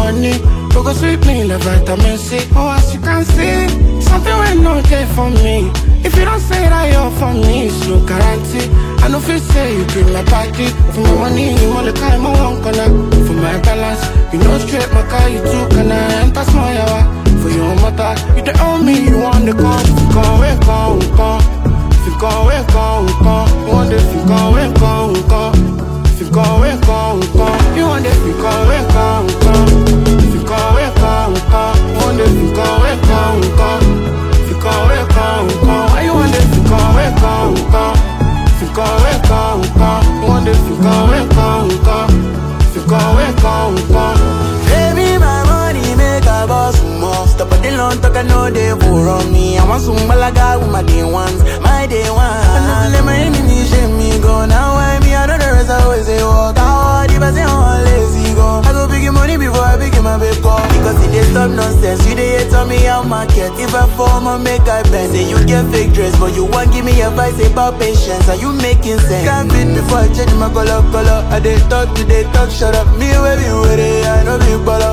money. We go sweep me like vitamin C. Oh, as you can see, something will not there for me. If you don't say that you're for me, it's no guarantee. I know if you say you bring my party. For my money, you want the car, my one corner. For my balance, you know straight my car, you too can I enter small yawa. For your mother, you the own me, you want the car. If you go away, come. If you go away, come. You want the if you go away, come. If you go away, come. You want the if you go away, come. If you go away, come. You want the if you go away, come. If you go away, come. Why you want the if you go away, come. If you go away, come. You want the if you go away, come. If you go away, come. Baby, my money make a boss more. Stop at the long talk, I know they pour on me. I want some malaga with my day ones, my day one. I let my enemies shame me go. Now I me, I know the rest I always say walk out. If I say I'm lazy go, I go big money before I big my baby go. Because if they stop nonsense, you they hate on me how market. If I form I make I bend. Say you get fake dress, but you want give me advice about patience. Are you making sense? Can't beat before I change my color. I they talk, shut up. Me baby, with it, I know big baller.